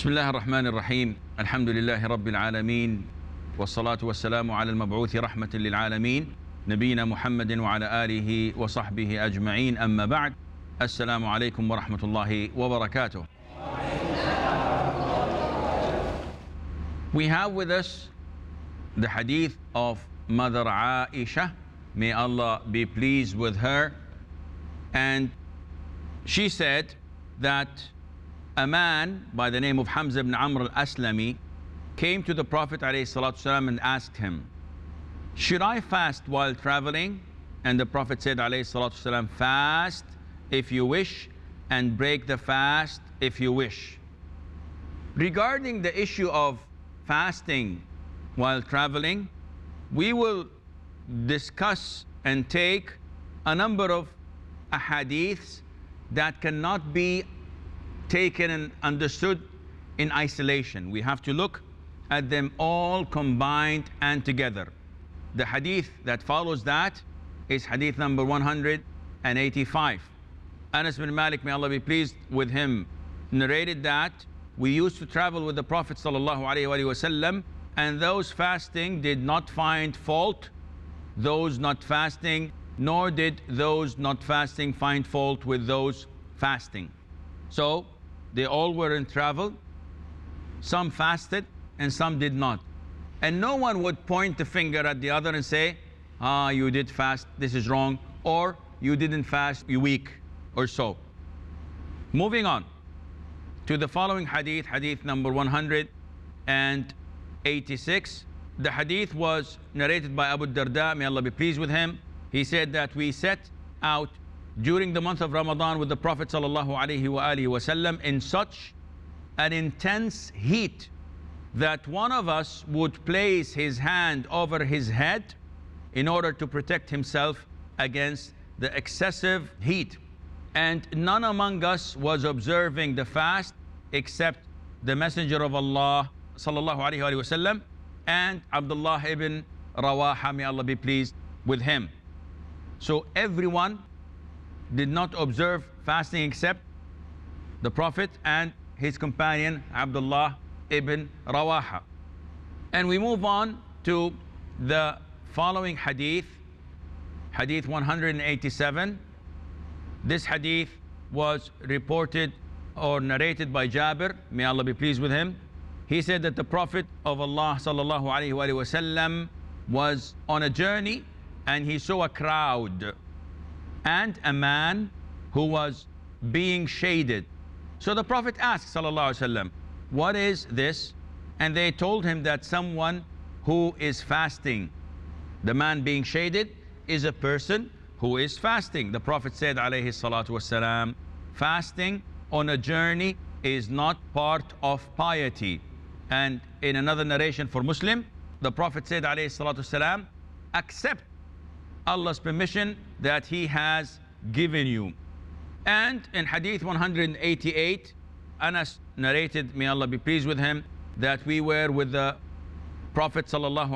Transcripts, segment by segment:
بسم الله الرحمن الرحيم. الحمد لله رب العالمين، والصلاة والسلام على المبعوث رحمة للعالمين نبينا محمد وعلى آله وصحبه أجمعين. أما بعد، السلام عليكم ورحمة الله وبركاته. We have with us the hadith of Mother Aisha, may Allah be pleased with her, and she said that a man by the name of Hamza ibn Amr al-Aslami came to the Prophet ﷺ and asked him, should I fast while traveling? And the Prophet said ﷺ, fast if you wish and break the fast if you wish. Regarding the issue of fasting while traveling, we will discuss and take a number of ahadiths that cannot be taken and understood in isolation. We have to look at them all combined and together. The hadith that follows that is hadith number 185. Anas bin Malik, may Allah be pleased with him, narrated that we used to travel with the Prophet ﷺ, and those fasting did not find fault, those not fasting, nor did those not fasting find fault with those fasting. So they all were in travel. Some fasted and some did not. And no one would point the finger at the other and say, you did fast, this is wrong, or you didn't fast, you weak, or so. Moving on to the following hadith, hadith number 186. The hadith was narrated by Abu Darda, may Allah be pleased with him. He said that we set out during the month of Ramadan with the Prophet ﷺ in such an intense heat that one of us would place his hand over his head in order to protect himself against the excessive heat. And none among us was observing the fast except the Messenger of Allah ﷺ and Abdullah ibn Rawaha, may Allah be pleased with him. So everyone did not observe fasting except the Prophet and his companion Abdullah ibn Rawaha. And we move on to the following hadith, hadith 187. This hadith was reported or narrated by Jabir, may Allah be pleased with him. He said that the Prophet of Allah ﷺ was on a journey and he saw a crowd and a man who was being shaded. So the Prophet asked ﷺ, what is this? And they told him that someone who is fasting. The man being shaded is a person who is fasting. The Prophet said alayhi salatu wasalam, fasting on a journey is not part of piety. And in another narration for Muslim, the Prophet said alayhi salatu wasalam, accept Allah's permission that He has given you. And in hadith 188, Anas narrated, may Allah be pleased with him, that we were with the Prophet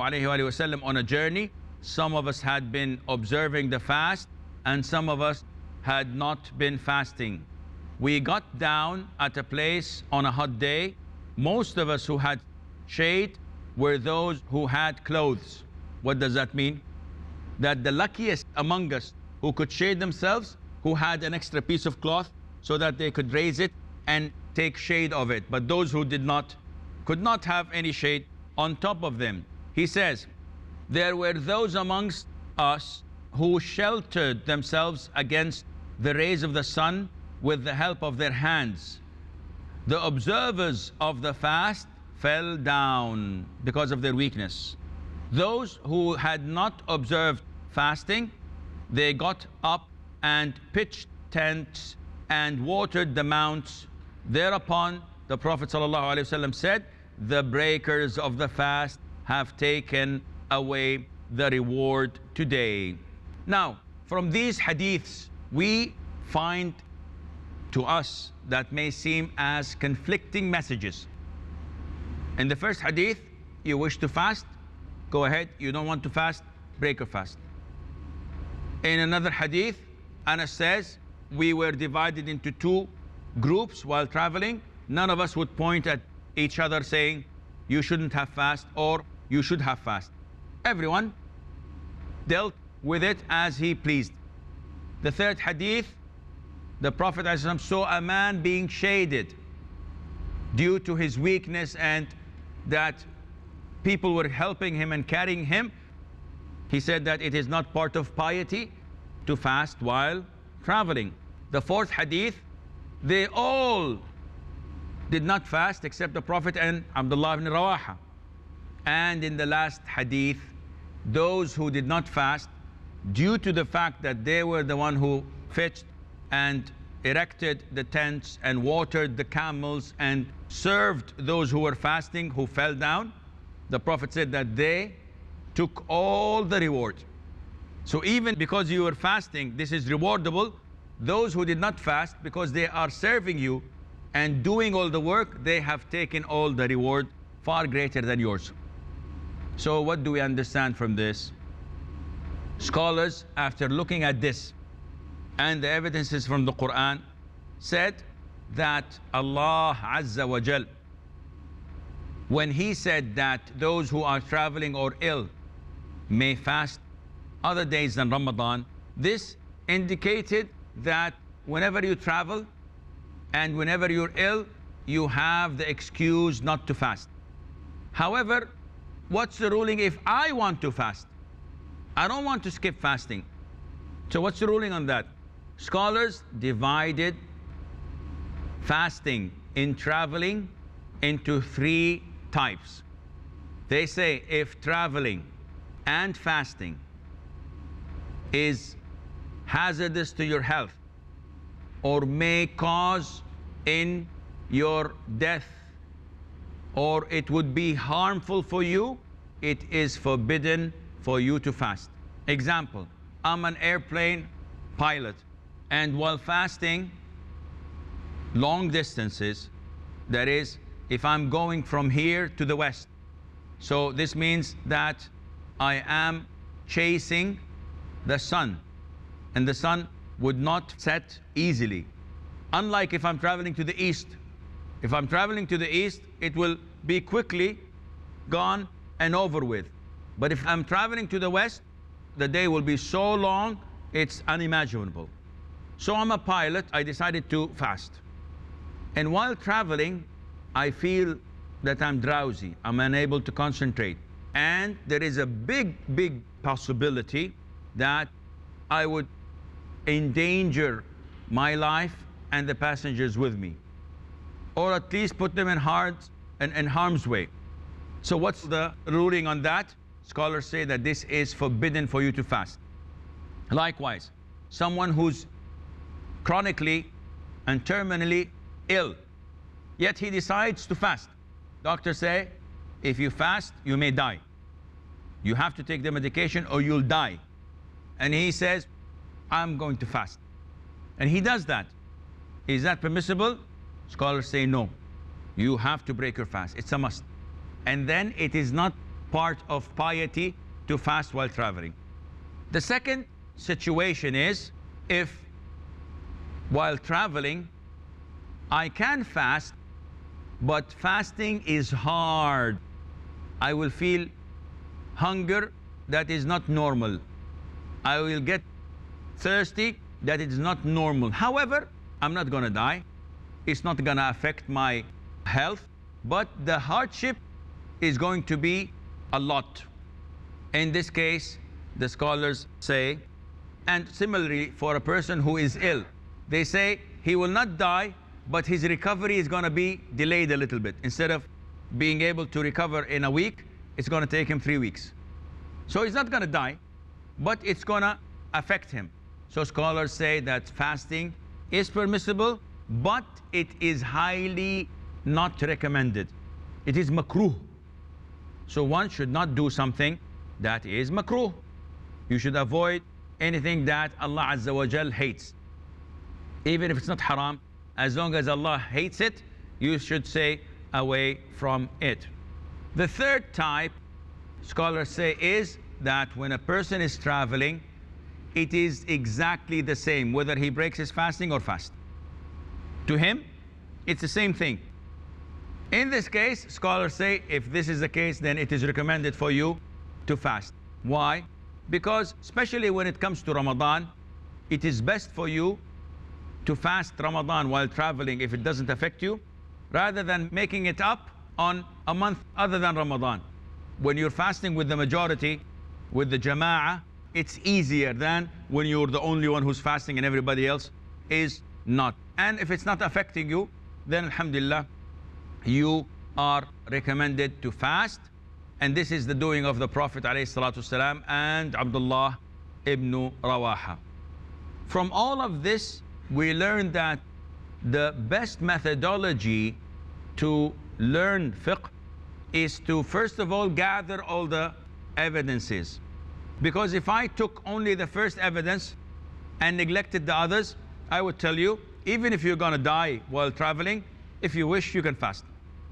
ﷺ on a journey. Some of us had been observing the fast and some of us had not been fasting. We got down at a place on a hot day. Most of us who had shade were those who had clothes. What does that mean? That the luckiest among us who could shade themselves, who had an extra piece of cloth so that they could raise it and take shade of it. But those who did not, could not have any shade on top of them. He says, there were those amongst us who sheltered themselves against the rays of the sun with the help of their hands. The observers of the fast fell down because of their weakness. Those who had not observed fasting, they got up and pitched tents and watered the mounts. Thereupon the Prophet ﷺ said, the breakers of the fast have taken away the reward today. Now, from these hadiths, we find to us that may seem as conflicting messages. In the first hadith, you wish to fast, go ahead. You don't want to fast, break your fast. In another hadith, Anas says, we were divided into two groups while traveling. None of us would point at each other saying, you shouldn't have fast or you should have fast. Everyone dealt with it as he pleased. The third hadith, the Prophet ﷺ saw a man being shaded due to his weakness and that people were helping him and carrying him. He said that it is not part of piety to fast while traveling. The fourth hadith, they all did not fast except the Prophet and Abdullah ibn Rawaha. And in the last hadith, those who did not fast, due to the fact that they were the one who fetched and erected the tents and watered the camels and served those who were fasting who fell down, the Prophet said that they took all the reward. So even because you were fasting, this is rewardable. Those who did not fast, because they are serving you and doing all the work, they have taken all the reward, far greater than yours. So what do we understand from this? Scholars, after looking at this and the evidences from the Quran, said that Allah Azza wa Jal, when He said that those who are traveling or ill may fast other days than Ramadan, this indicated that whenever you travel and whenever you're ill, you have the excuse not to fast. However, what's the ruling if I want to fast? I don't want to skip fasting. So what's the ruling on that? Scholars divided fasting in traveling into three types. They say if traveling and fasting is hazardous to your health or may cause in your death or it would be harmful for you, it is forbidden for you to fast. Example, I'm an airplane pilot and while fasting long distances, that is, if I'm going from here to the west, so this means that I am chasing the sun and the sun would not set easily. Unlike if I'm traveling to the east. If I'm traveling to the east, it will be quickly gone and over with. But if I'm traveling to the west, the day will be so long, it's unimaginable. So I'm a pilot, I decided to fast. And while traveling, I feel that I'm drowsy, I'm unable to concentrate. And there is a big possibility that I would endanger my life and the passengers with me, or at least put them in harm's way. So what's the ruling on that? Scholars say that this is forbidden for you to fast. Likewise, someone who's chronically and terminally ill, yet he decides to fast. Doctors say, if you fast, you may die. You have to take the medication or you'll die. And he says, I'm going to fast. And he does that. Is that permissible? Scholars say no. You have to break your fast. It's a must. And then it is not part of piety to fast while traveling. The second situation is if while traveling I can fast, but fasting is hard. I will feel hunger that is not normal. I will get thirsty that is not normal. However, I'm not going to die. It's not going to affect my health, but the hardship is going to be a lot. In this case, the scholars say, and similarly for a person who is ill, they say he will not die, but his recovery is going to be delayed a little bit. Instead of being able to recover in a week, it's going to take him 3 weeks. So he's not going to die, but it's going to affect him. So scholars say that fasting is permissible, but it is highly not recommended. It is makruh. So one should not do something that is makruh. You should avoid anything that Allah Azza wa Jal hates. Even if it's not haram, as long as Allah hates it, you should stay away from it. The third type, scholars say, is that when a person is traveling, it is exactly the same whether he breaks his fasting or fast. To him, it's the same thing. In this case, scholars say if this is the case, then it is recommended for you to fast. Why? Because especially when it comes to Ramadan, it is best for you to fast Ramadan while traveling if it doesn't affect you, rather than making it up on a month other than Ramadan. When you're fasting with the majority, with the jama'ah, it's easier than when you're the only one who's fasting and everybody else is not. And if it's not affecting you, then alhamdulillah, you are recommended to fast. And this is the doing of the Prophet ﷺ and Abdullah ibn Rawaha. From all of this, we learn that the best methodology to learn fiqh is to first of all gather all the evidences. Because if I took only the first evidence and neglected the others, I would tell you, even if you're going to die while traveling, if you wish, you can fast.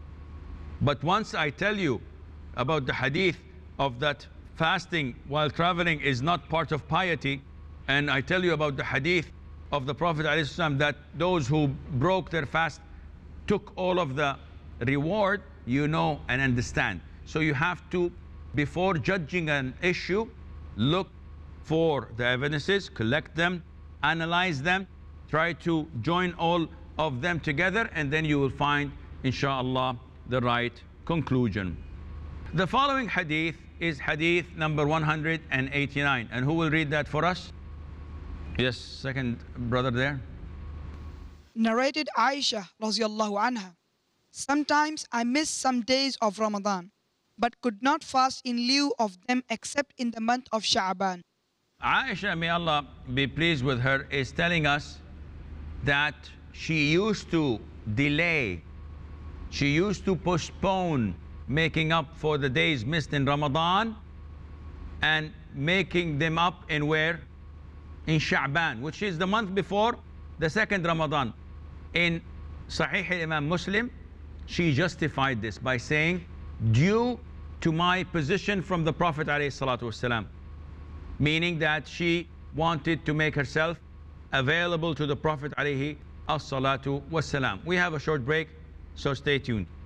But once I tell you about the hadith of that fasting while traveling is not part of piety, and I tell you about the hadith of the Prophet ﷺ that those who broke their fast took all of the reward, you know and understand. So you have to, before judging an issue, look for the evidences, collect them, analyze them, try to join all of them together, and then you will find, inshallah, the right conclusion. The following hadith is hadith number 189. And who will read that for us? Yes, second brother there. Narrated Aisha radiallahu anha. Sometimes I miss some days of Ramadan, but could not fast in lieu of them except in the month of Sha'ban. Aisha, may Allah be pleased with her, is telling us that she used to delay, she used to postpone making up for the days missed in Ramadan and making them up in where? In Sha'ban, which is the month before the second Ramadan. In Sahih Imam Muslim, she justified this by saying, due to my position from the Prophet ﷺ, meaning that she wanted to make herself available to the Prophet ﷺ. We have a short break, so stay tuned.